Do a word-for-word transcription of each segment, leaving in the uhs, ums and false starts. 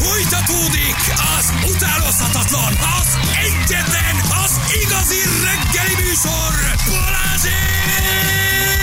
Fújtatódik az utánozhatatlan, az egyetlen, az igazi reggeli műsor, Balázsék!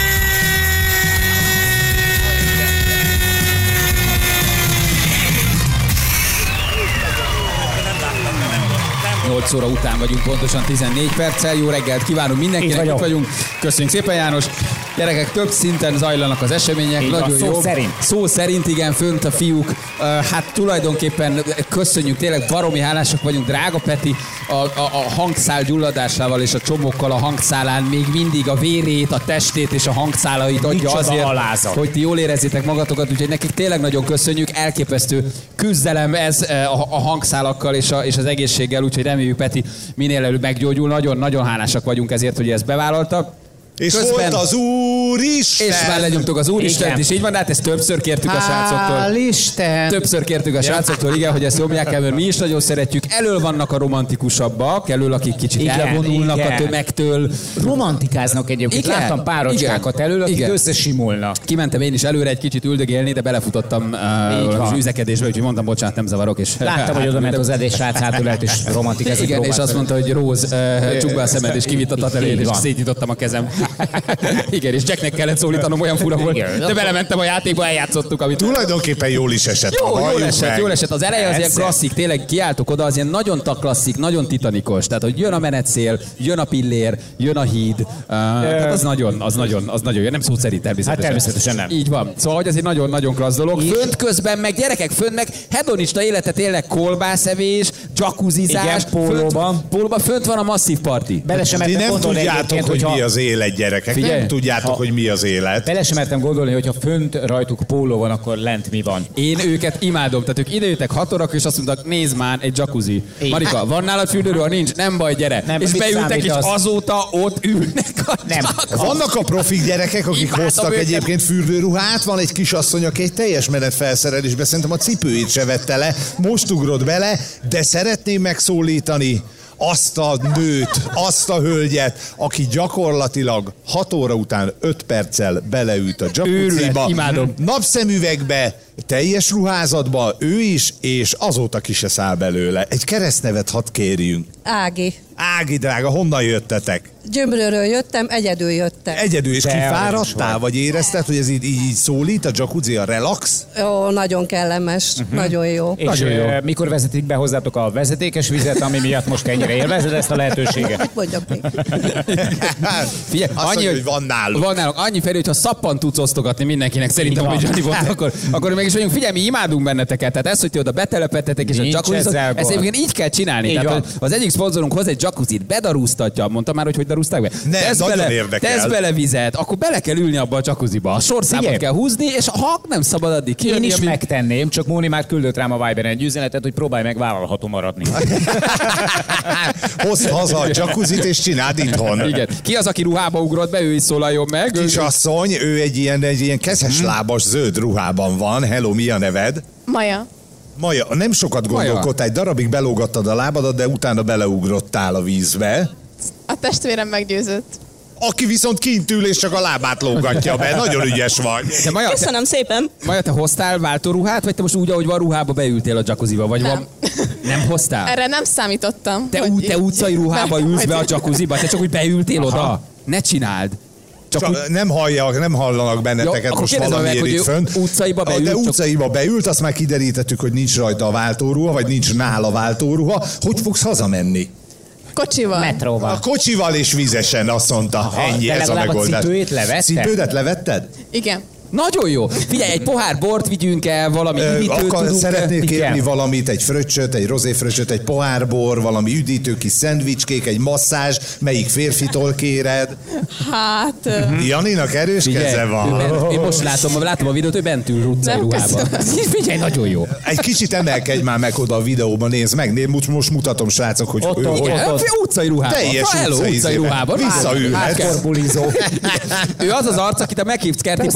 nyolc óra után vagyunk, pontosan tizennégy perccel. Jó reggelt kívánunk mindenkinek, itt vagyunk. Köszönjük szépen, János. Gyerekek, több szinten zajlanak az események, így nagyon van, jó. Szó szerint. Szó szerint, igen, fönt a fiúk. Uh, hát tulajdonképpen köszönjük, tényleg baromi hálásak vagyunk. Drága Peti, a, a, a hangszál gyulladásával és a csomokkal a hangszálán még mindig a vérét, a testét és a hangszálait adja Micsoda azért, alázat. hogy ti jól érezzétek magatokat, úgyhogy nekik tényleg nagyon köszönjük. Elképesztő küzdelem ez a, a hangszálakkal és, a, és az egészséggel, úgyhogy reméljük, Peti minél előbb meggyógyul. Nagyon-nagyon hálásak vagyunk ezért, hogy ezt bevállalta. És Közben, volt az Úristen! És már legyomtuk az Úristent is, így van, de hát ezt többször kértük a srácoktól. Hál' Isten! Többször kértük a srácoktól, igen, hogy ezt nyomják el, mert mi is nagyon szeretjük. Elől vannak a romantikusabbak, elől, akik kicsit Igen, elvonulnak igen. a tömegtől. Romantikáznak egyébként. Igen, Láttam párocskákat igen, elől, akik igen. összesimulnak. Kimentem én is előre egy kicsit üldögélni, de belefutottam uh, az üzekedésbe, úgyhogy mondtam, bocsánat, nem zavarok. És Láttam, hogy oda ment az edés srác hátulát, és romantikázott. igen, és azt mondta, hogy Róz, uh, csukd be a szemed, és kivitt a tatelét, és van. szétnyitottam a kezem. Igen, és Jacknek kellett szólítanom, olyan fura volt. Igen. De belementem a játékba, eljátszottuk, amit... Tulajdonképpen jól is esett. Jó, ha jól halljuk esett, meg. jól esett. Az eleje az ilyen Persze. klasszik, tényleg kiálltok oda, az ilyen nagyon klasszik, nagyon titanikos. Tehát, hogy jön a menetszél, jön a pillér, jön a híd. Uh, tehát az nagyon, az nagyon, az nagyon jó. Nem szó szerint természetesen. Hát természetesen nem. Így van. Szóval, hogy ez egy nagyon-nagyon klassz dolog. Fönt közben meg, gyerekek, fönt meg hedonista életet élnek, kolbászevés, jacuzzizás. Igen, pólóban. Fönt, pólóban fönt van a masszív parti. Bele sem Ti mertem nem gondolni tudjátok, egyébként, hogy hogyha... mi az élet, gyerekek. Figyelj. Nem tudjátok, Ha- hogy mi az élet. Bele sem mertem gondolni, hogyha fönt rajtuk póló van, akkor lent mi van. Én őket imádom. Tehát ők idejöttek hat órakor, és azt mondtak, nézd már, egy jacuzzi. Így. Marika, van nálad fürdőről? Ha nincs, nem baj, gyere. Nem, és mit beültek, számít és az? azóta ott ülnek a Nem. jacuzzi. Vannak a profik gyerekek, akik Imádom hoztak őket. egyébként fürdőruhát, van egy kis asszony, aki egy teljes menet felszerelésbe, szerintem a cipőit se vette le, most ugrott bele, de szeretném megszólítani azt a nőt, azt a hölgyet, aki gyakorlatilag hat óra után öt perccel beleült a Őrület, jacuzziba, imádom. napszemüvegbe, teljes ruházatba, ő is, és azóta ki se száll belőle. Egy keresztnevet hadd kérjünk. Ági. Ági drága, honnan jöttetek? Gyömrőről jöttem, egyedül jöttem. Egyedül, és De kifáradtál, aranyos vagy érezted, hogy ez így, így, így szólít, a jacuzzi, a relax? Ó, nagyon kellemes, uh-huh. nagyon jó. És Nagyon jó. ö, mikor vezetik be hozzátok a vezetékes vizet, ami miatt most ennyire élvezed ezt a lehetőséget? Mondjam még. Figyelj, Azt mondja, hogy van náluk. Van náluk. Annyi felé, hogyha szappan tudsz osztogatni mindenkinek, szerintem, Így van. hogy Johnny volt, akkor, akkor meg is vagyunk. Figyelj, mi imádunk benneteket. Tehát ez, hogy ti oda betelepettetek, és Nincs a jacuzzizok, ezzel ezt gond. egyébként így kell csinálni. Így Tehát, van. hogy az egyik szponzorunk hoz egy jacuzzit, bedarúztatja, mondta már, hogy hogy darúzták be. Nem, Tesz nagyon bele, érdekel. tesz bele vizet, akkor bele kell ülni abba a jacuzziba. A sorszámot Figyelj. kell húzni, és ha nem szabad addig Én kijönni, is ami- megtenném, csak Móni már küldött rám a Viberen egy üzenetet, hogy próbálj meg vállalható maradni. Hozd haza a jacuzzit, és csináld itthon. Igen. Ki az, aki ruhába ugrott be, ő is szólaljon meg. Kisasszony, ő egy ilyen, egy ilyen kezeslábas zöld ruhában van. Hello, mi a neved? Maja. Maja, nem sokat gondolkodtál, egy darabig belógattad a lábadat, de utána beleugrottál a vízbe. A testvérem meggyőzött. Aki viszont kint ül, és csak a lábát lógatja be. Nagyon ügyes vagy. De Maja, te, Köszönöm szépen. Maja, te hoztál váltóruhát, vagy te most úgy, ahogy van ruhába beültél a jacuzziba, vagy Nem. van... Nem hoztál? Erre nem számítottam. Te, hogy ú, te így- utcai ruhába Nem, ülsz hogy- be a jacuzziba? Te csak úgy beültél oda? Ne csináld. Csak úgy... Csak nem hallják, nem hallanak benneteket Jó, akkor most kérdezem meg, valamiért hogy itt ő fönt. utcaiba Ah, beült, De csak- utcaiba beült, azt már kiderítettük, hogy nincs rajta a váltóruha, vagy nincs nála váltóruha. Hogy fogsz hazamenni? Kocsival. A Metróval. kocsival és vizesen, azt mondta. Ennyi, de ez a legalább a megoldás. cipőjét levette? Cipődet levetted? Igen. Nagyon jó. Figyelj, egy pohár bort vigyünk el, valami Ö, üdítőt Akar, tudunk... szeretnél igen. kérni valamit, egy fröccsöt, egy rozéfröccsöt, egy pohárbor, valami üdítő kis szendvicskék, egy masszázs, melyik férfitól kéred? Hát... ö, Janinak erős Figyelj, keze ő van. bent- én most látom, látom a videót, ő bent ül utcai Nem, ruhában. Figyelj, nagyon jó. Egy kicsit emelkedj már meg oda a videóban, nézd meg, nézd, most, most mutatom, srácok, hogy Ott, ő ott, hogy... ott. Igen, utcai ruhában. Teljes Na, hello, utcai utcai izébe. ruhában. Visszaülhet. Hát, hát, Bulizó. Ő az az arc, akit a meghívsz kerti Beszólok partira, az tudod,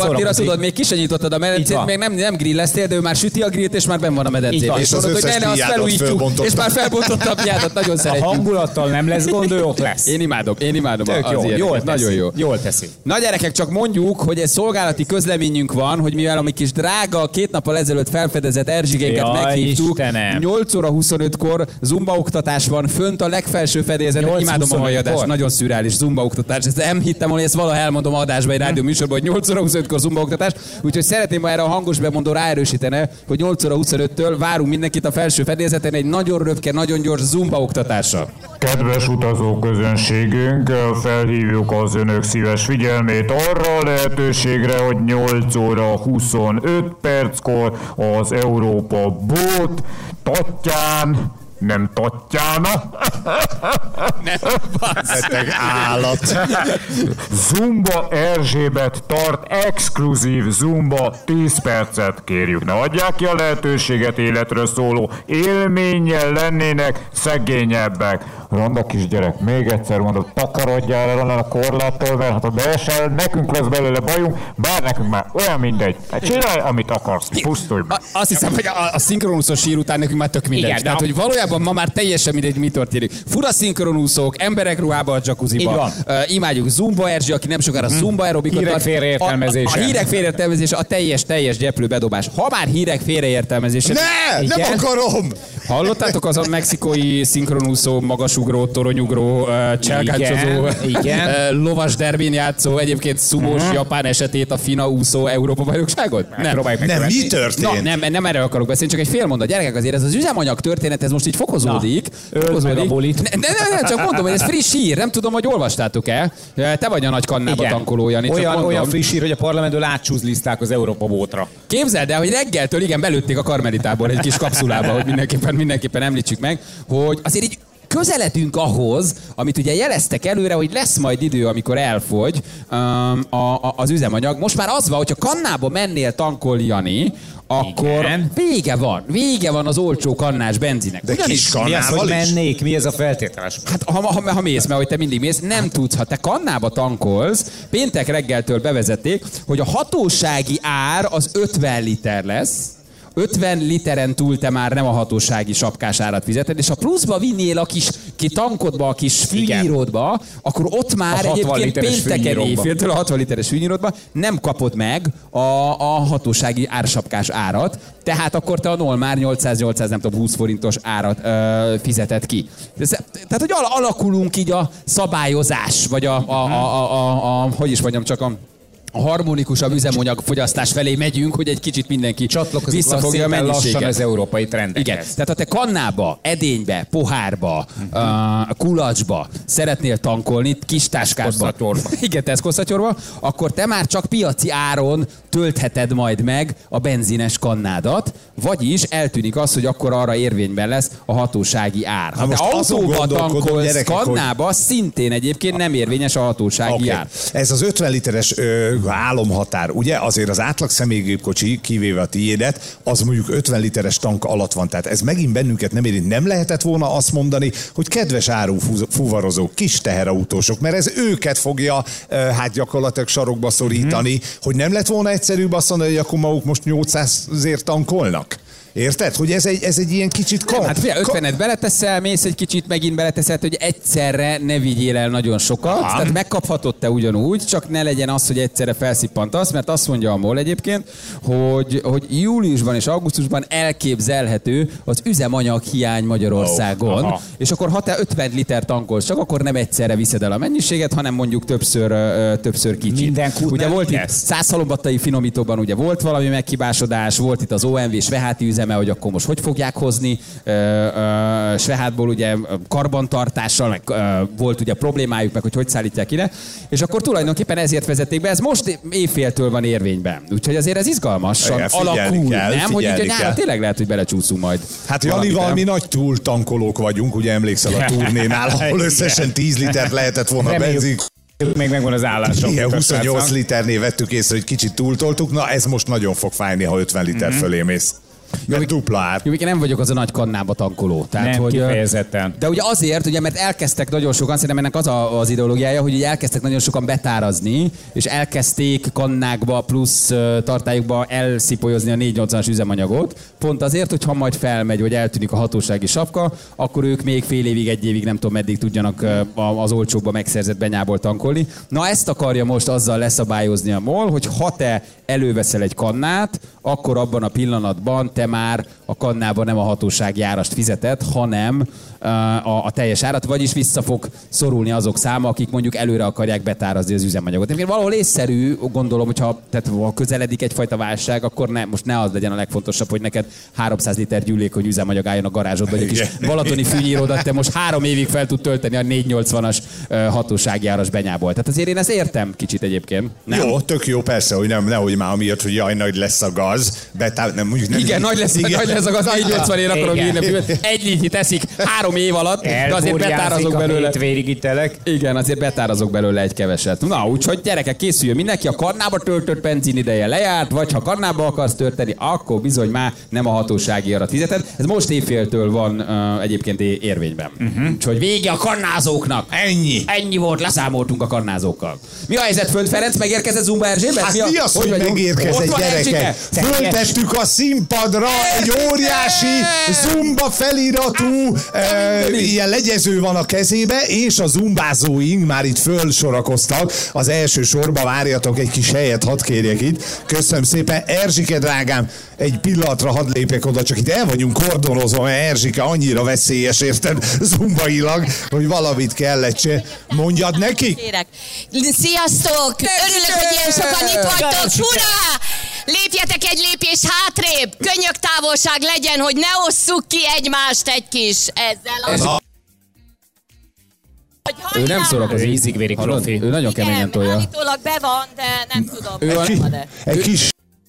tudod, még ki sem nyitottad a medencét, még nem, nem grilleztél, de ő már süti a grillt, és már benn van a medencében. És az mondod, hogy összes ne, ne, azt piádat felújítjuk, fölbontottam. és már felbontotta a piádat, nagyon A szeretjük. hangulattal nem lesz gond, ő ott lesz. Én imádom, én imádom Tök az jó, ilyeneket. jól teszi. Nagyon jó. Jól teszi. Na gyerekek, csak mondjuk, hogy egy szolgálati közleményünk van, hogy mivel a mi kis drága, két nappal ezelőtt felfedezett Erzsigénket Jaj, meghívtuk, Istenem. nyolc óra huszonötkor zumba oktatás van, fönt a legfelső fedélzeten, nyolc imádom a huszonötkor? hajadást, nagyon szürális zumba oktatás. Ezt nem hittem, hogy ezt valaha elmondom adásba egy rádió műsorban, hogy nyolc óra huszonötkor zumba oktatás, úgyhogy szeretném, ha erre a hangos bemondó ráerősítene, hogy nyolc óra huszonöttől várunk mindenkit a felső fedélzeten egy nagyon röpke, nagyon gyors zumba oktatásra. Kedves utazóközönségünk, felhívjuk az önök szíves figyelmét arra a lehetőségre, hogy nyolc óra huszonöt perckor az Európa Boat Tatján, nem Tatjána, Beteg állat. Zumba Erzsébet tart exkluzív Zumba tíz percet, kérjük, ne adják ki a lehetőséget, életről szóló élménnyel lennének szegényebbek. Ronda kisgyerek, még egyszer mondod, takarodjál el onnan a korláttól, mert hát ha beesel, nekünk lesz belőle bajunk, bár nekünk már olyan mindegy. Hát csinálj, amit akarsz, pusztulj meg. A- Azt hiszem, hogy a, a szinkronúszó sír után nekünk már tök mindegy. Igen, Tehát, de- hogy valójában ma már teljesen mindegy, mi történik. Fura szinkronúszók, emberek ruhába a Így jacuzziba. van. Uh, imádjuk Zumba Erzsi, aki nem sokára Zumba aerobikot Hírek tart. félreértelmezése. A, a, a hírek félreértelmezése, a teljes, teljes gyeplő bedobás. Ha már hírek félreértelmezése. Ne, Igen? nem akarom! Hallottátok az a mexikói szinkronúszó, magasugró, toronyugró, uh, cselkáncsozó, Igen, igen. uh, lovas derbin játszó, egyébként szumós uh-huh. japán esetét a fina úszó Európa bajnokságot? Nem. Próbáljuk meg. Nem, mi Na, történt? nem, nem erről akarok beszélni, csak egy fél mondat. Gyerekek, azért ez az üzemanyag történet, ez most így fokozódik. Na, öld fokozódik. meg a bolit. Ne, ne, ne, ne, csak mondom, hogy ez friss hír. Nem tudom, hogy olvastátok-e. Te vagy a nagy kannába Igen. tankoló, Jani, csak Olyan, mondom. olyan friss hír, hogy a parlamentből átsúzlizták az Európa Bótra. Képzeld el, hogy reggeltől igen belőtték a Karmelitából egy kis kapszulába, hogy mindenképpen, mindenképpen említsük meg, hogy azért így közeledünk ahhoz, amit ugye jeleztek előre, hogy lesz majd idő, amikor elfogy um, a, a, az üzemanyag. Most már az van, hogyha kannába mennél tankolni, Jani, akkor Igen. vége van. Vége van az olcsó kannás benzinek. De kis Mi az, hogy kannával is? mennék? Mi ez a feltételes? Hát ha, ha, ha mész, mert hogy te mindig mész, nem tudsz. Ha te kannába tankolsz, péntek reggeltől bevezették, hogy a hatósági ár az ötven liter lesz, ötven literen túl te már nem a hatósági sapkás árat fizeted, és ha pluszba vinnél a kis ki tankodba, a kis fűnyíródba, akkor ott már A hatvan egyébként literes pénteken fűnyíródba. éjféltől a hatvan literes fűnyíródba nem kapod meg a, a hatósági ársapkás árat, tehát akkor te a normál nyolcszáz-nyolcszáz, nem tudom, húsz forintos árat ö, fizeted ki. Ez, tehát, hogy al- alakulunk így a szabályozás, vagy a, a, a, a, a, a hogy is mondjam, csak a a harmonikusabb üzemanyagfogyasztás felé megyünk, hogy egy kicsit mindenki Csatlakozik visszafogja a lassan mennyiséget. az európai trendekhez. Igen, tehát ha te kannába, edénybe, pohárba, uh-huh. uh, kulacsba szeretnél tankolni, kis táskádba, igen, teszkoszatyorba, akkor te már csak piaci áron töltheted majd meg a benzines kannádat, vagyis eltűnik az, hogy akkor arra érvényben lesz a hatósági ár. Ha most te azon autóba gondolkodom, tankolsz gyerekek, hogy- kannába, szintén egyébként nem érvényes a hatósági Okay. ár. Ez az ötven literes ö, álomhatár, ugye? Azért az átlag személygépkocsi, kivéve a tiédet, az mondjuk ötven literes tank alatt van. Tehát ez megint bennünket nem érint. Nem lehetett volna azt mondani, hogy kedves árufuvarozók, kis teherautósok, mert ez őket fogja ö, hát gyakorlatilag sarokba szorítani, hmm. hogy nem lett volna egyszerűbb azt mondani, hogy akkor maguk most nyolcszázért tankolnak. Érted? Hogy ez egy, ez egy ilyen kicsit... Kom- Hát figyelj, ötvenet beleteszel, mész egy kicsit, megint beleteszel, hogy egyszerre ne vigyél el nagyon sokat. Aha. Tehát megkaphatod te ugyanúgy, csak ne legyen az, hogy egyszerre felszippantasz, mert azt mondja a MOL egyébként, hogy, hogy júliusban és augusztusban elképzelhető az üzemanyag hiány Magyarországon, oh, és akkor ha te ötven liter tankolsz, csak akkor nem egyszerre viszed el a mennyiséget, hanem mondjuk többször, ö, többször kicsit. Minden kút ugye nem volt itt lesz. Százhalombattai finomítóban ugye volt valami meghibásodás, volt itt az o em vé Sveháti üzeme, hogy akkor most hogy fogják hozni. Svehátból ugye karbantartással, meg ö, volt ugye problémájuk, meg hogy hogy szállítják ide, és akkor tulajdonképpen ezért vezették be, ez most éjféltől van érvényben. Úgyhogy azért ez izgalmasan Igen, figyelni alakul, kell, nem? Hogy így a figyelni nyáron kell. tényleg lehet, hogy belecsúszunk majd. Hát Janival mi nagy túltankolók vagyunk, ugye emlékszel a turnénál, ahol összesen tíz litert lehetett volna Reméljük, benzin. Még megvan az állásunk. Igen, huszonnyolc liternél vettük észre, hogy kicsit túltoltuk. Na ez most nagyon fog fájni, ha ötven liter Mhm. fölé mész. Mert dupla ár. Jó, én nem vagyok az a nagy kannába tankoló. Tehát, Nem, hogy, kifejezetten. De ugye azért, ugye, mert elkezdtek nagyon sokan, szerintem ennek az a, az ideológiája, hogy ugye elkezdtek nagyon sokan betárazni, és elkezdték kannákba plusz uh, tartályokba elszipolyozni a négyszáznyolcvanas üzemanyagot. Pont azért, hogy ha majd felmegy, vagy eltűnik a hatósági sapka, akkor ők még fél évig, egy évig, nem tudom meddig tudjanak uh, az olcsókba megszerzett benyából tankolni. Na ezt akarja most azzal leszabályozni a MOL, hogy ha te előveszel egy kannát, akkor abban a pillanatban te már a kannában nem a hatósági árast fizeted, hanem a, a teljes árat, vagyis vissza fog szorulni azok száma, akik mondjuk előre akarják betárazni az üzemanyagot. Én valahol észszerű, gondolom, hogyha tehát, ha közeledik egyfajta válság, akkor ne, most ne az legyen a legfontosabb, hogy neked háromszáz liter gyűlékony üzemanyag álljon a garázsodba, vagy egy kis balatoni fűnyíródat te most három évig fel tud tölteni a négyszáznyolcvanas hatósági áras benyából. Tehát azért én ezt értem kicsit egyébként. Nem? Jó, tök jó, persze, hogy nem, nehogy már amiatt, hogy jaj, nagy lesz a gaz. Betá... Nem, mondjuk nem, igen, nagy lesz, igen. Nagy lesz a gaz, négyszáznyolcvanért akarom írni. Egy lítri teszik három év alatt, de azért betárazok belőle. Igen, azért betárazok belőle egy keveset. Na, úgyhogy gyerekek, készüljön mindenki, a kannába töltött benzin ideje lejárt, vagy ha kannába akarsz tölteni, akkor bizony már nem a hatósági árat fizeted. Ez most évféltől van uh, egyébként érvényben. Uh-huh. Úgyhogy vége a kannázóknak. Ennyi. Ennyi volt, leszámoltunk a kannázókkal. Mi a helyzet, Föld Ferenc? Megérkezett Zumba Erzsébet? Hát mi, a... mi az, hogy, hogy megérkezett, gyerekek? Föltettük a színpadra egy óriási Zumba feliratú e, ilyen legyező van a kezébe, és a zumbázóink már itt fölsorakoztak. Az első sorba várjatok egy kis helyet, hadd kérjek itt. Köszönöm szépen. Erzsike drágám, egy pillanatra hadd lépjek oda, csak itt el vagyunk kordonozva, mert Erzsike annyira veszélyes, érted, zumbailag, hogy valamit kellett se. Mondjad nekik? Kérek. Sziasztok! Örülök, hogy ilyen sokan itt vagytok. Hurrá! Lépjetek egy lépés hátrébb! Könyök távolság legyen, hogy ne osszuk ki egymást egy kis ezzel a... Ő nem szórakozik. Ízigvéri profi. Ő nagyon keményen tolja. Állítólag be van, de nem tudom. Ő van, van, de. Egy kis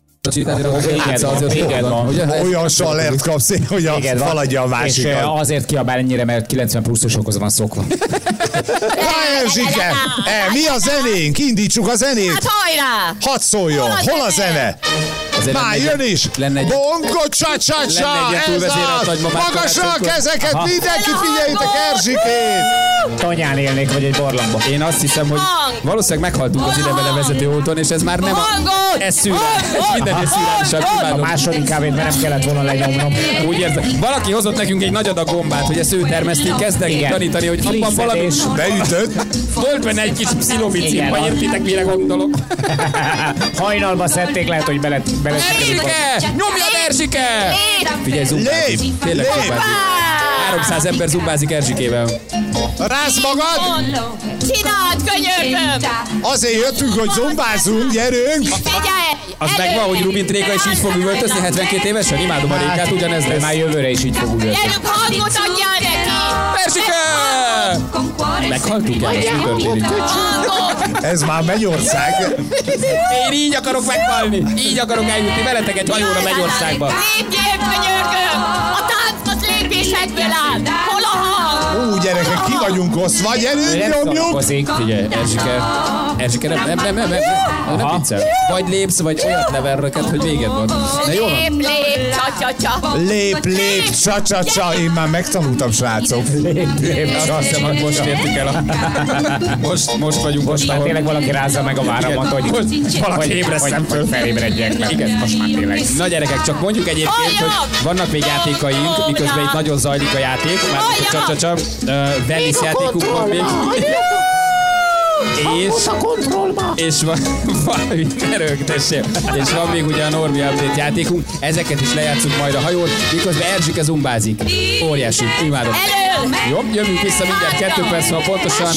olyan salert kapsz, hogy a faladja a másikat. És azért kiabál ennyire, mert kilencven pluszosokhoz van szokva. Erzsike, mi a zenénk? Indítsuk a zenét. Hát hajrá! Hadd szóljon. Hol a zene? Már jön is! Bongo csa-csa-csa! Ez az! Magasra a kezeket! Mindenki figyeljétek Erzsikét! Tanyán élnék, vagy egy barlangban. Én azt hiszem, hogy valószínűleg meghaltunk az idevele vezető úton, és ez már nem a... Ez szűrál. Ez mindennél szűrálisabb. A második kávét, mert nem kellett volna lenyomnom. Úgy érzem. Valaki hozott nekünk egy nagy adag gombát, hogy ezt ő termeszték, kezdek tanítani, hogy abban valami... Beütött? Volt benne egy kis pszilomicin, vagy értitek, mire gondolok. Hajnalba szedték, lehet, hogy bele... Erzsike! Nyomjad, Erzsike! Figyelj, zumbázik. Lép! Tényleg zumbázik. háromszáz ember zumbázik Erzsikével. Rász magad! Csináld, könyörgöm! Azért jöttünk, hogy zumbázunk, gyerünk! Figyelj! Az megvan, hogy Rubin Tréka is így fog üvöltözni hetvenkét évesen? Imádom a Rékát, ugyanez lesz. Már jövőre is így fog üvöltözni. Gyerünk, hangot adjál neki! Erzsike! Meghaltunk el, és mi történik? Ez már Mennyország. Én így akarok meghalni. Így akarok eljutni veletek egy hajóra Mennyországba. Lépjél, könyörgöm! A tánc az lépésekből áll! Hol a hang? Ú, gyerekek, ki vagyunk osztva, gyerünk, nyomjuk! Figyelj, Erzsike, Erzsike, nem, nem, nem, nem, nem, nem, nem viccel. Vagy lépsz, vagy olyat neverreket, hogy véged van. De jó van. Lép, lép, csa-csa-csa. Lép, lép, csa-csa-csa. Én már megtanultam, srácok. Lép, lép, azt hiszem, hogy most értük el a... Most, most vagyunk most, már tényleg valaki rázza meg a váramat, hogy most valaki ébresztem föl. Felébredjek. Igen, most már tényleg. Na gyerekek, csak mondjuk egyébként, hogy vannak még játékaink, miközben itt nagyon zajlik a játék, már a csa-csa-csa, Venice játékunk van még. És, és van, valami erőgtessé. És van még ugye a Normi Update játékunk. Ezeket is lejátszunk majd a hajón, miközben Erzsike zumbázik. Óriási, imádom. Jó, jövünk vissza mindjárt kettő perc, ha pontosan.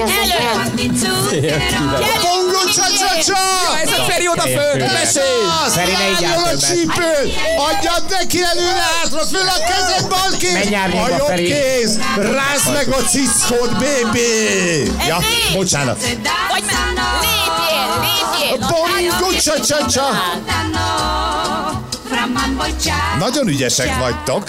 Bongo csa-csa-csa! Ez a Feri odaföld, mesélj! Feri, ne így áll többet. Csípőt! Adjad neki előre, hátra, föl a kezed, bal kéz! A jobb kéz! Rázd meg a cickót, baby! Ja, bocsánat. Vagy lépjél, lépjél! Bongo csa-csa-csa! Nagyon ügyesek vagytok.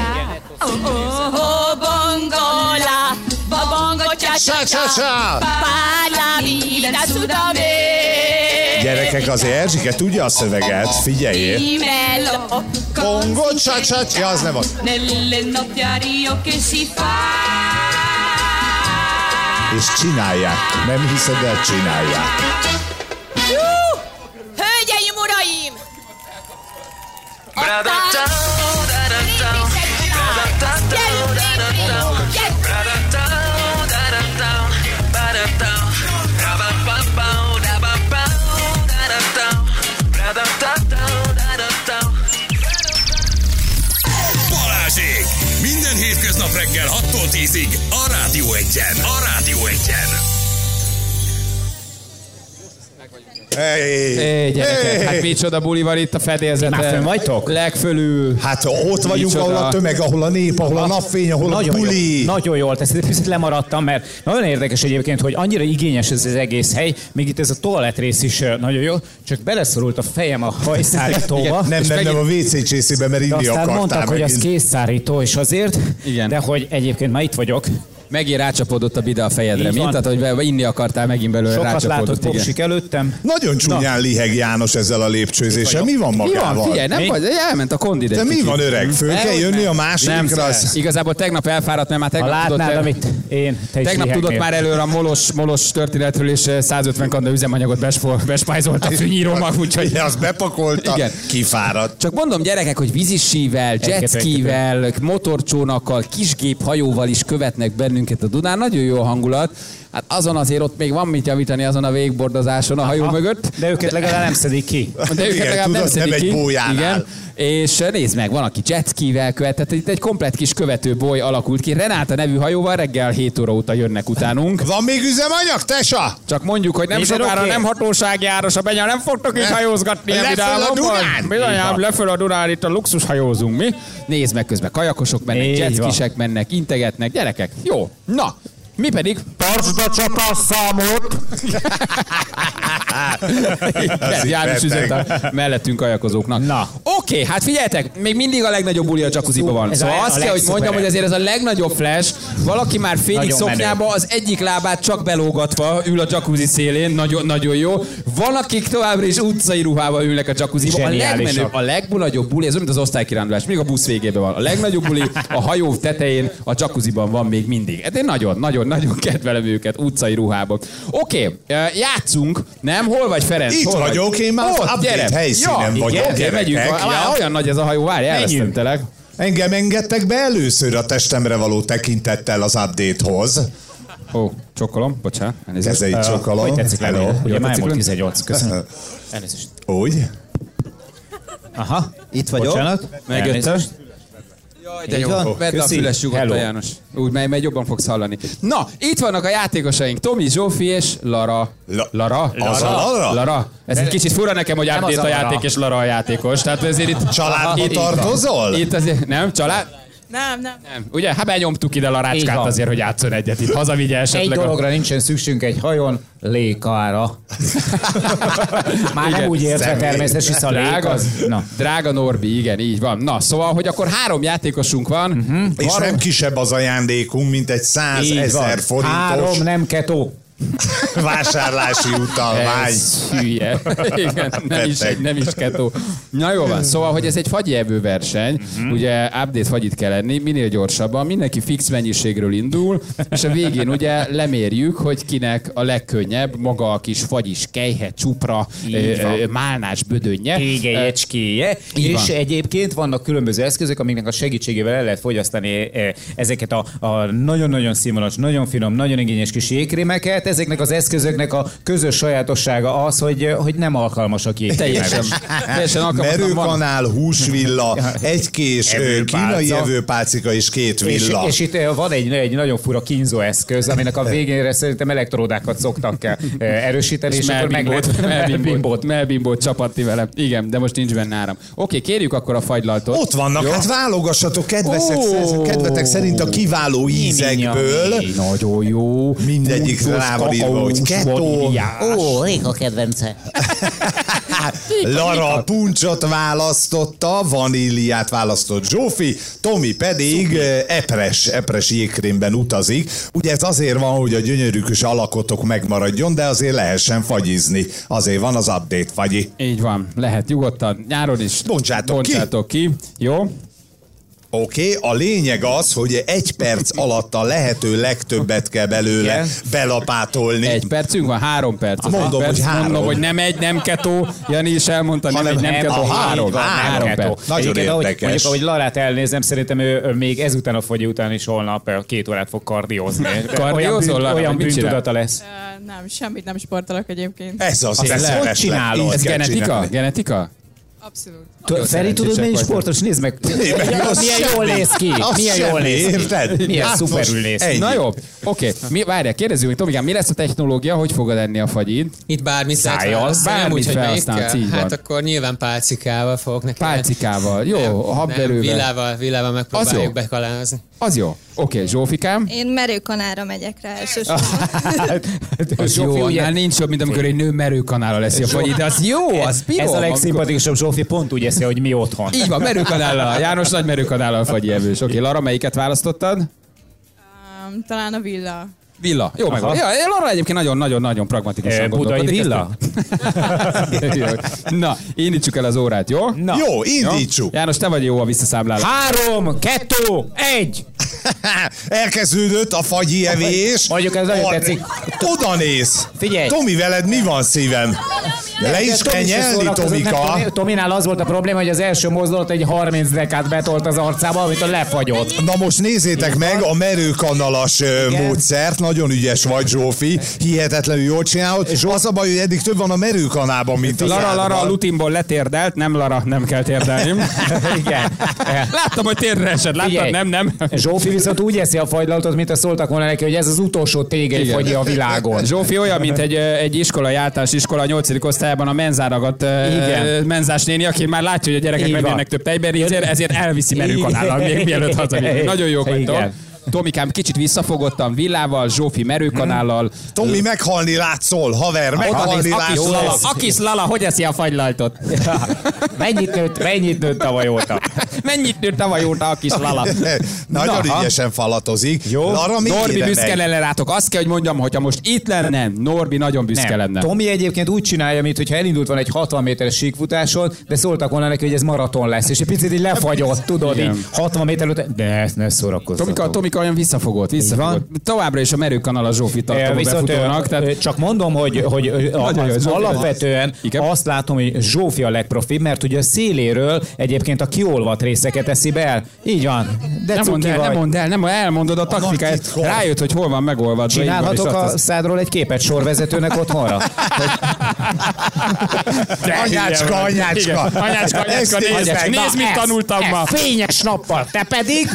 Bongola, bongo cha cha cha, para la vida sudame. Gyerekek, azért Erzsike tudja a szöveget, figyeljél. Bongo, csa-csa, ja, az nem az. És csinálják. Nem hiszed el, csinálják. Hölgyeim, uraim! Balázsék! Minden hétköznap reggel hattól tízig a Rádió Egyen. A Rádió Egyen. Hey, Hé, gyerekek, hey. hát micsoda buli van itt a fedélzeten. Már fönn vagytok? Legfölül. Hát ott vagyunk, Micsoda. ahol a tömeg, ahol a nép, ahol a napfény, ahol Nagyon a buli. jó, nagyon jól tesz, egy picit lemaradtam, mert nagyon érdekes egyébként, hogy annyira igényes ez az egész hely, még itt ez a toalett rész is ö, nagyon jó, csak beleszorult a fejem a hajszárítóba. Nem, És nem, megint- nem, a vé cé csészében, mert De inni aztán akartál mondták, hogy az megint. készszárító, és azért, Igen. de hogy egyébként már itt vagyok. Megint rácsapódott a bida a fejedre, Így mint? van. Tehát, hogy be- inni akartál megint belőle, Sokat látott rácsapódott. Igen. popsik előttem. Nagyon csúnyán liheg János ezzel a lépcsőzéssel. Mi van Mi magával? van? Figyelj, nem Mi? vagy, elment a kondid egy De mi kicsit. van, öreg? Föl kell Dehogy jönni nem. a másikra? Nem, az- igazából tegnap elfáradt, mert már Ha tegnap tudott, látnád, el, amit én, te is tegnap tudott lihegnél. már előre a molos, molos történetről, és százötven kanda üzemanyagot besfor- bespájzolt a fűnyírómag, úgyhogy... Igen, azt bepakolta, Igen. kifáradt. Csak mondom, gyerekek, hogy vízissível, jetskivel, motorcsónakkal, kisgép hajóval is követnek bennünket a Dunán. Nagyon jó a hangulat. Hát azon azért ott még van mit javítani azon a végbordozáson a hajó Ha, mögött. De őket legalább nem szedik ki. De őket Igen, legalább nem tudod, szedik nem egy ki. bójánál. Igen. És nézd meg, van, aki jetskivel követ, tehát itt egy komplett kis követő boly alakult ki. Renáta nevű hajóval reggel hét óra óta jönnek utánunk. Van még üzemanyag, tesa? Csak mondjuk, hogy nem Minden sokára oké? nem hatósági áros a Benya, nem fogtok itt Le- hajózgatni ilyen leföl a vidámon. Dunán? Bizonyám, leföl a Dunán, itt a luxus hajózunk mi. Nézd meg, közben kajakosok mennek, Így jetskisek mennek, integetnek, gyerekek. Jó, na, mi pedig? Tartsd a csapásszámot! Igen, János üzent a mellettünk kajakozóknak. Na. Oké, hát figyeljetek, még mindig a legnagyobb buli a jacuzziba van. Ez Szóval a- azt a kell, hogy mondjam, legszuperebb. hogy azért ez a legnagyobb flash. Valaki már félig Nagyon menő. szoknyába, az egyik lábát csak belógatva ül a jacuzzi szélén, nagyon, nagyon jó. Van, akik továbbra is utcai ruhával ülnek a jacuzziba. A Zseniálisak. legmenőbb, a legnagyobb buli, ez olyan, mint az osztálykirándulás, még a busz végében van. A legnagyobb buli a hajó tetején, a jacuzziban van még mindig. Hát én nagyon, nagyon, nagyon kedvelem őket utcai ruhában. Oké, játszunk, nem? Hol vagy, Ferenc? Itt Hol vagy? vagyok, én már az Ott, update gyere. helyszínen Ja, vagyok, igen, gyerekek. megyünk. Ja. Már olyan nagy ez a hajó, várj, elvesztettelek. Engem engedtek be először a testemre való tekintettel az update-hoz. Ó, csokolom, bocsánat. elnézést. Kezdei csokolom. Hogy tetszik Hello. lenni? Ugye Jó, már tetszik volt lenni? tizennyolc. Köszönöm. Elnézést. Úgy? Aha, itt vagyok. Bocsánat. Megjöttem. Elnézést. Jaj, de Így jó. van? Vedd a Köszi. füles nyugodtan, Hello. János. Úgy, mely, mely jobban fogsz hallani. Na, itt vannak a játékosaink. Tomi, Zsófi és Lara. La- Lara? Az a Lara? Lara. Ez egy kicsit fura nekem, hogy Nem update az a a Lara. játék és Lara a játékos. Tehát ezért itt... Családba itt- tartozol? Itt azért... Nem, család? Nem, nem. Nem. Ugye? Hát benyomtuk ide Így Larácskát van. azért, hogy játszon egyet itt. Hazavigye esetleg. Egy a- dologra nincsen szükségünk egy hajón, lékára. Már nem Igen. úgy értve Személy. természetesen, hisz a lék Drága, az... Na. drága Norbi, igen, így van. Na, szóval, hogy akkor három játékosunk van. Uh-huh. És nem kisebb az ajándékunk, mint egy Így százezer van. Három forintos nem ketó. vásárlási utalvány. Ez hülye. Igen, nem is, Beteg. nem is ketó. Na jó van, szóval, hogy ez egy fagyievő verseny, uh-huh. ugye update fagyit kell lenni, minél gyorsabban, mindenki fix mennyiségről indul, és a végén ugye lemérjük, hogy kinek a legkönnyebb, maga a kis fagyis kejhe, csupra, Így ö, van. ö, málnás bödönje. Égejecskéje. Így És van. egyébként vannak különböző eszközök, amiknek a segítségével el lehet fogyasztani eh, ezeket a, a nagyon-nagyon színvonalas, nagyon finom, nagyon igényes kis jégkrémeket. Ezeknek az eszközöknek a közös sajátossága az, hogy, hogy nem alkalmasak jégkrémekre. Teljesen, teljesen alkalmatlan van. Merőkanál, húsvilla, egy kés ö, Evőpálca. kínai evőpálcika és két És, villa. és itt eh, van egy, egy nagyon fura kínzó eszköz, aminek a végére szerintem elektródákat szoktak eh, erősíteni, és, És akkor meg lehet melbimbót, melbimbót. melbimbót, melbimbót csapatti vele. Igen, de most nincs benne áram. Oké, kérjük akkor a fagylaltot. Ott vannak, Jó? hát válogassatok kedvesek, Ó. kedvetek szerint a kiváló ízekből. Nagyon jó. Mindegyik rá rá van írva, hogy kettó. Ó, Réka kedvence. Lara puncsot választotta, vaníliát választott Zsófi, Tomi pedig epres, epres jégkrémben utazik. Ugye ez azért van, hogy a gyönyörűkös alakotok megmaradjon, de azért lehessen fagyizni. Azért van az update fagyi. Így van, lehet nyugodtan. Nyáron is Bontsátok ki. bontsátok ki. Jó? Oké, okay, a lényeg az, hogy egy perc alatt a lehető legtöbbet kell belőle Igen. belapátolni. Egy percünk van, három perc. Az Mondom, egy perc. hogy három. Mondom, hogy nem egy, nem ketó. Jani is elmondta, nem Hanem egy, nem nem, ketó, a három. három, Három kettó. perc. Nagyon Egyébként, ahogy, érdekes. mondjuk, ahogy Larát elnézem, szerintem ő, ő még ezután a fogyi után is holnap ö, két órát fog kardiózni. Kardiózol, Lara? Olyan Mit csinál? bűntudata lesz. Uh, nem, semmit nem sportolok egyébként. Ez az, Azt ez hogy szereslek. csinálod? Így Ez kell genetika? csinálni. Genetika? Abszolút. Feri, szerencsések tudod, mennyi vagytok. sportos? Nézd meg. az Milyen jól néz ki. Az Milyen jól semmi, néz ki. érted? Milyen Hát szuperül most néz ki. ennyi. Na jó, oké. Mi, várjál, kérdezzük, hogy Tomikám, mi lesz a technológia, hogy fogod enni a fagyit? Itt bármit lehet Szájjal, választani, bármit úgy, hogy felhasználsz, melyikkel. így van. Hát akkor nyilván pálcikával fogok neki. Pálcikával. Jó, Nem, habverővel. villával, villával Az megpróbáljuk jó. bekalázni. Az jó. Oké, okay, Zsófikám. Én merőkanára megyek rá elsősorban. Az jó, annál nincs jobb, mint amikor egy nő merőkanállal leszi a fagyit, de az jó, az bírom. Ez a amikor- legszimpatikusabb, Zsófi pont úgy eszi, hogy mi otthon. Így van, merőkanállal. János nagy merőkanállal fagyi evős. Oké, okay, Lara, melyiket választottad? Um, talán a villa. Villa. Jó, meg van. Ja, Lara egyébként nagyon-nagyon-nagyon pragmatikusan Eh, Budai gondolkodik. villa? Jó. Na, indítsuk el az órát, jó? Na. Jó, indítsuk. János, te vagy jó a visszaszámlálás. Három, kettő, egy. Elkezdődött a fagyi evés. Mondjuk ez nagyon A- tetszik. Oda néz. Figyelj. Tomi, veled mi van szívem? Le is kell Tomi se nyelni, szórakozott, nem, Tomika. Tomi- Tominál az volt a probléma, hogy az első mozdulat egy harminc dekát betolt az arcába, amit a lefagyott. Na most nézzétek meg a merőkanalas ö, módszert. Nagyon ügyes vagy, Zsófi. Hihetetlenül jól csinálod. Az a baj, hogy eddig több van a merőkanában, mint az Lara, átban. Lara a lutinból letérdelt, nem Lara, nem kell térdelni. Igen. Láttam, hogy térdre esett, láttad, Figyelj. nem, nem. Zsófi viszont úgy eszi a fagylaltot, mint a szóltak volna neki, hogy ez az utolsó tégely Igen. fagyi a világon. Zsófi olyan, mint egy, ö, egy iskolai általános iskola a nyolcadik osztályában a menzáragat Igen. menzás néni, aki már látja, hogy a gyerekek Így nem van. jönnek több tejben, ezért, ezért elviszi merőkanállal még mielőtt hazavisz. Nagyon jók vagytok. Igen. Tomikám, kicsit visszafogottam villával, Zsófi merőkanállal. Tomi, meghalni látszol, haver, meghalni Akis látszol. Lala, Akis Lala, hogy eszi a fagylaltot? Mennyit nőtt, mennyit nőtt tavaly óta? Mennyit nőtt tavaly óta Akis Lala? Nagyon Na, ügyesen falatozik. Jó. Lara, még Norbi ére büszke megy. lenne rátok. Azt kell, hogy mondjam, hogyha most itt lenne, Norbi nagyon büszke Nem. lenne. Tomi egyébként úgy csinálja, mintha elindult van egy hatvan méteres síkfutáson, de szóltak volna neki, hogy ez maraton lesz, és egy picit így lefagyott, tudod, Igen. így hatvan méter előtt. De ezt ne szórakozzatok. Tomika, Tomika olyan visszafogott, visszafogott. Továbbra is a merőkanal a Zsófi Eh, tartom a Viszont befutónak. ö, Tehát ö, csak mondom, hogy, hogy ö, a- Nagyon jó, az Zsófi. alapvetően Igen. azt látom, hogy Zsófi a legprofibb, mert ugye a széléről egyébként a kiolvat részeket eszi be el. Így van. De nem mondd cuki el, nem vagy. mondd el, nem elmondod a taktikáját. titkon. Rájött, hogy hol van megolvadva. így van, Csinálhatok és a azt- szádról egy képet sorvezetőnek otthonra? Anyácska, anyácska. Igen. Anyácska, anyácska, Ezt nézd, nézd meg. nézd, mit Ez- tanultam ez ma. Fényes nappal, te pedig?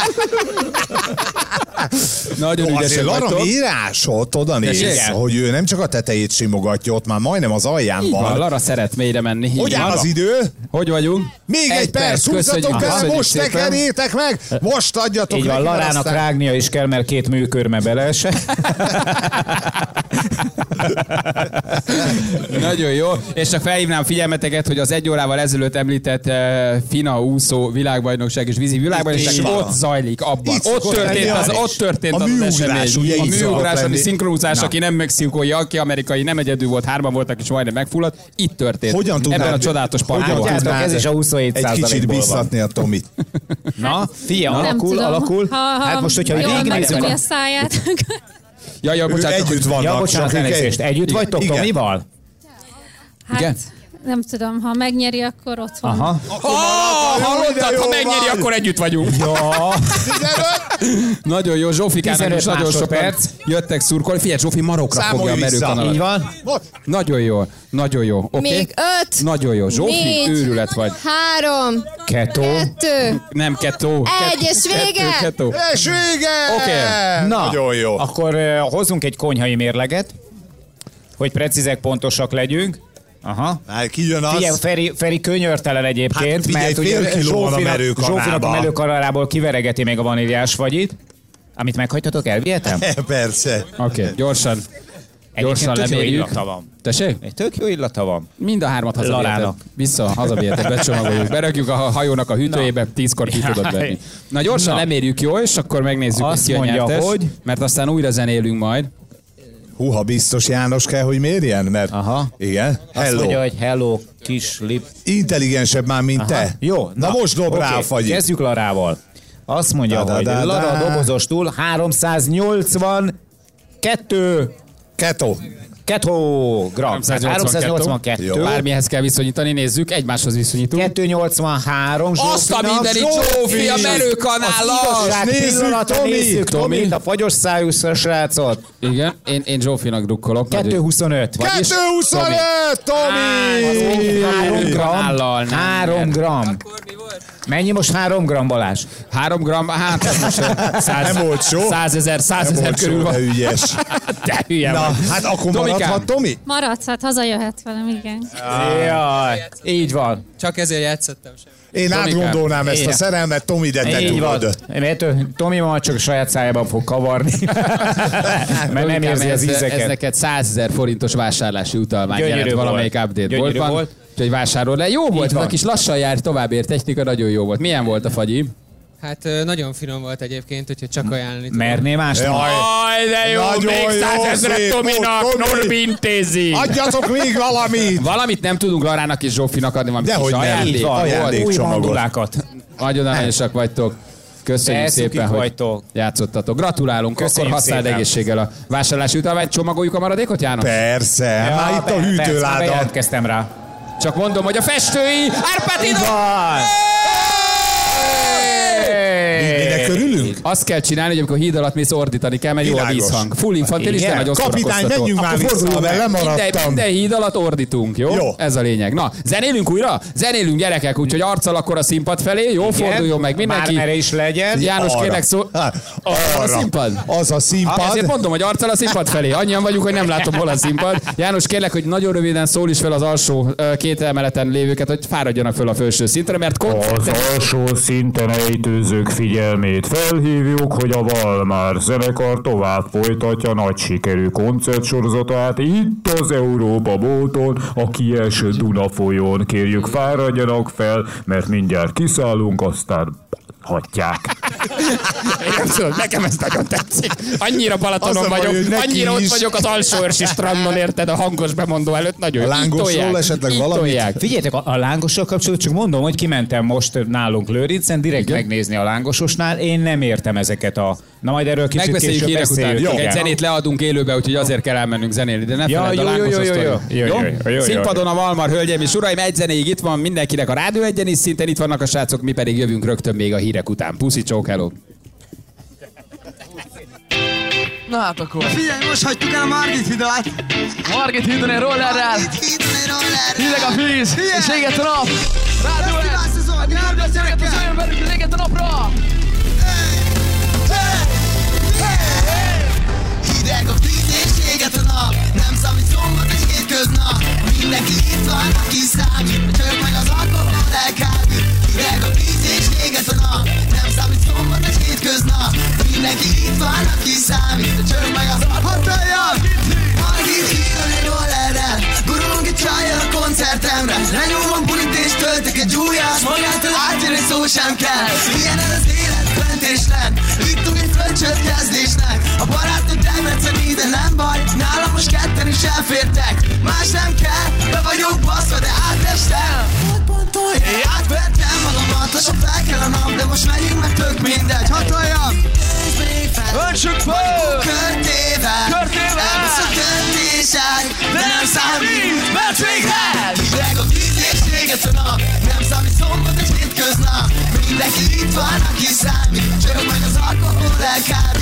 Nagyon Azért ügyesek Lara vagytok. mírásot oda néz, Tessék? hogy ő nem csak a tetejét simogatja, ott már majdnem az alján Így van, van. Lara szeret mélyre menni. Így Hogy áll van. az idő? Hogy vagyunk? Még egy, perc, húzzatok bele, köszönjük most szépen. tekerjétek meg, most adjatok Így van, neki, mert Larának aztán- rágnia is kell, mert két műkörme beleese. Nagyon jó. És csak felhívnám figyelmeteket, hogy az egy órával ezelőtt említett uh, Fina úszó világbajnokság és vízi világbajnokság Itt is ott van. zajlik abban. Itt ott szokott történt lenni az, a- ott történt a az műugrás, esemény. ugye A így szokott műugrás, a lenni. szinkronúzás, Na. aki nem mexikói, aki amerikai, nem egyedül volt, hárman voltak és majdnem megfulladt. Itt történt. Hogyan tudnád- Ebben a csodálatos hogyan parkban. tudnád- tudnád ez is a huszonhét egy kicsit százalékból van. biztatni a Tomit? Na, fia, Nem alakul, tudom. alakul. Ha, ha Hát most, hogyha jól végignézzük megtöri a... a száját. Ja, ja, Ő bocsánat, együtt vannak. Ja, bocsánat, csak ők elnézést. egy- Együtt vagytok Igen. Tomival? Hát, Igen? nem tudom, ha megnyeri, akkor ott van. Aha. Oh, hallottad, jó ha megnyeri, vagy. akkor együtt vagyunk. Ja. Nagyon jó, Zsófikának tizenöt is nagyon sokan másodperc. jöttek szurkolni. Figyelj, Zsófi marokra Számolj fogja a vissza. merőkanalat. Így van. Nagyon jó, nagyon jó. Oké? Még öt, Nagyon jó. Zsófi, négy, őrület vagy. három, Kettő. kettő, Nem kettó. Egy, és vége. Kettő, kettő. És vége! Oké. Na, Nagyon jó. akkor uh, hozzunk egy konyhai mérleget, hogy precízek, pontosak legyünk. Aha. Hát ki jön az? Figyelj, Feri, Feri könyörtelen egyébként, Hát figyelj, mert fél ugye kiló van a Zsófinak, merőkanálba. Zsófinak a merőkanalából kiveregeti még a vaníliás fagyit. Amit meghagytatok, elvihetem? Persze. Oké, okay, gyorsan. Gyorsan tök jó lemérjük. illata van. Tessék? Egy tök jó illata van. Mind a hármat hazaviheted. Larának. Vissza, hazaviheted, becsomagoljuk. Berakjuk a hajónak a hűtőjébe, tízkor ki tudod venni. Na gyorsan Na. lemérjük, jó? És akkor megnézzük, Azt ki a mondja, nyertes. hogy- Mert aztán újra zenélünk majd. Húha, biztos János kell, hogy mérjen? Mert... Aha. Igen. Azt Hello. mondja, hogy hello, kis lip. Intelligensebb már, mint Aha. te. Jó. Na, most dob oké, rá a fagyi. Kezdjük Larával. Azt mondja, Da, da, hogy da, da. Lara dobozostul háromszáznyolcvankettő Keto. Kettő gram. háromszáznyolcvankettő. Jó. Bármihez kell viszonyítani, nézzük, egymáshoz viszonyítunk. kettőszáznyolcvanhárom. Azt a mindenit, Zsófi, a merőkanállal! Nézzük, Tomi! Nézzük, Tomi, Tomi. a fagyos szájú srácot. Igen, én, én Zsófinak drukkolok. kettőszázhuszonöt. Vagyis- kettőszázhuszonöt, Tomi! három Merőkanállal, gram. nem, három nem. gram. Mennyi most három gram, Balázs? Három gram, hát ez most száz, Nem olcsó. százezer, százezer Nem körül olcsó, van. de ügyes. De hülye Na, vagy. hát akkor Tomikám. maradhat, Tomi? Maradsz, hát hazajöhet velem, igen. Jaj, így van. Csak ezért játszottam sem. Én Tomikám. átgondolnám ezt a Én- szerelmet, Tomi, de te Így van. tudod. Mert Tomi ma csak a saját szájában fog kavarni. Mert nem Tomikám, érzi az ez, ez ízeket. neked százezer forintos vásárlási utalmány Gyönyörű jelent valamelyik volt. update Gyönyörű boltban. volt. Úgyhogy vásárol le. Jó volt, ez van. a kis lassan jár, továbbért technika, nagyon jó volt. Milyen volt a fagyi? Hát ö, nagyon finom volt egyébként, úgyhogy csak ajánlani tudom. Merné másnak? Jaj. Aj, de jó, Nagyon még jó, százezret szép Tominak, volt, Tomi. Norbi intézi. Adjatok még valamit! Valamit nem tudunk Larának és Zsófinak adni, valami kis Dehogy nem. ajándék. Így van, Ajándék új csomagot. mandulákat. Nagyon aranyosak vagytok. Köszönjük De szépen, szükik hogy vagytok. játszottatok. Gratulálunk, Köszönjük akkor használd szépen. egészséggel a vásárlási utalmányt. Csomagoljuk a maradékot, János? Persze, már itt a Persze, már hűtőláda. bejelentkeztem rá. Csak mondom, hogy a festői Árpád Van. Minek örülünk? Azt kell csinálni, hogy amikor híd alatt mész, ordítani kell, mert jó a Világos. vízhang. Full infantilis, de Igen. nagyon Kapitány, szórakoztató. menjünk már Akkor vissza, forduljunk mert meg. lemaradtam. Minden, minden híd alatt ordítunk, jó? Jó. Ez a lényeg. Na, zenélünk újra? Zenélünk, gyerekek, úgyhogy arccal akkor a színpad felé, jó? Forduljon meg mindenki. Bármere is legyen. János, Arra. kérlek szó... Hát, Arra a arra. színpad? Az a Ah, színpad. ezért mondom, hogy arccal a színpad felé. Annyian vagyunk, hogy nem látom hol a színpad. János, kérlek, hogy nagyon röviden szól is fel az alsó ö, két emeleten lévőket, hogy fáradjanak föl a felső szintre, mert Az koncert... alsó szinten ejtőzők figyelmét felhívjuk, hogy a Valmár zenekar tovább folytatja nagy sikerű koncertsorozatát itt az Európa Bóton, a kieső Duna folyón. Kérjük, fáradjanak fel, mert mindjárt kiszállunk, aztán hagyják. Én nem tudom, nekem ez nagyon tetszik. Annyira Balatonon Az a baj, vagyok, hogy neki annyira ott is. vagyok az alsóörsi strandon, érted, a hangos bemondó előtt. Nagyon A jó. Így lángosról tolják, esetleg így valamit? tolják. Figyeljetek, a, a lángossal kapcsolatban csak mondom, hogy kimentem most nálunk Lőrincen, direkt Igen. megnézni a lángososnál. Én nem értem ezeket a... Na majd erről kicsit Megbeszéljük később hírek után. beszéljük. Egy Igen. zenét leadunk élőbe, úgyhogy azért kell elmennünk zenélni, de ne Ja, feledd a jó, jó, lángos jó, jó, sztori. jó, jó, jó, jó, jó. Színpadon a Valmar, hölgyeim és uraim, egy zenéig itt van mindenkinek a Rádió Egyen is, szintén itt vannak a srácok, mi pedig jövünk rögtön még a hírek után. Puszi, csók, hello! Na hát akkor. Figyelj, most hagytuk el a Margit hidat. Margit hídon egy rollerrel. Hideg a víz, és éget a nap. Rádió egy. Nyárba szeret az olyan velük, éget a napra. Hideg a víz és éget a nap. Nem számít szombat és hétköznap. Mindenki itt van, aki számít. Csörg meg az alkohol elkábít. Hideg a víz és éget a nap. Nem számít szombat és hétköznap. Mindenki itt van, aki számít. Csörg meg az alkohol. Margit hídon egy rollerrel. Gurulunk egy csajjal a koncertemre. Lenyomom bulit és töltök egy újat. Magától átjön egy szó sem kell. Ilyen ez az élet, fent és lent. Ittunk egy fröccsöt kezdésnek. A barátok Debrecen ide nem baj. Nálam most ketten is elfértek. Más nem kell, be vagyok baszva, de átestem. Én átvertem magamat, lassan fel kell a nap. De most megyünk, mert tök mindegy. Hatoljam! Öntsük föl! Körtével! Körtével! Elbasz a döntések, de nem számít, mert végre! Hideg a víz és éget a nap. Nem számít szombat és hétköznap. Mindenki itt van, aki számít. Csörög meg az alkohol elkábít.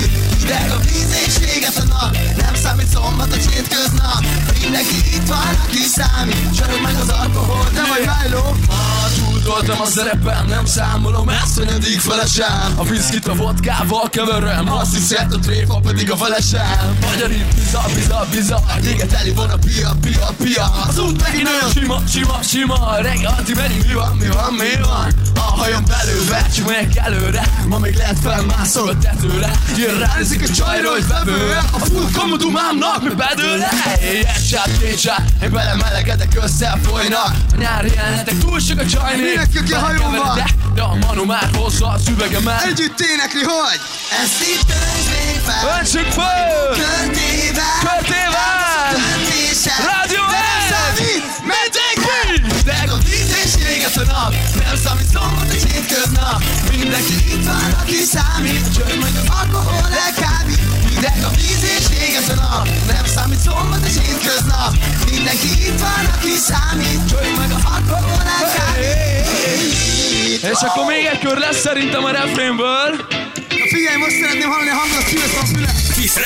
Hideg a víz és véget a nap. Nem számít szombat, a hétköznap. Mindenki itt van, aki számít. Sarog meg az alkohol, de vagy Milo. Ma túltoltam a szerepem, nem számolom ezt, hogy eddig felesem. A viszkit a vodkával keverem, azt hiszed a tréfa pedig a felesem. Magyar itt biza, biza, biza, jéget teli van a pia, pia, pia. Az út megint olyan sima, sima, sima. Reggel menjünk, mi van, mi van, mi van. A hajam belőve, csak megyek előre. Ma még lehet felmászol a tetőre. Jön ránézik a csajra, hogy vevő. A full komodumámnak mi bedőle. Egy sát, két sát, én belemelegedek, összefolynak. A nyári jelenetek túl sok a csajnék. Mindenki, aki a hajón van. De, de a Manu már hozza a szüvegemet. Együtt énekli, hogy? Ezt itt töltsd még fel. Öntsük föl! Körtével. Körtével! Rádió egy! Mindenki! Hideg a víz és véget a nap. Nem számít szombat és hétköznap. Mindenki itt van, aki számít. Csörg majd az alkohol elkábít. Hideg a víz és véget a nap. Nem számít szombat és hétköznap. Mindenki itt van, aki számít. Csörg majd az alkohol elkábít. És akkor még egy kör lesz szerintem a refrénből. Na figyelj, most szeretném hallani a hangot, szívesz a füle.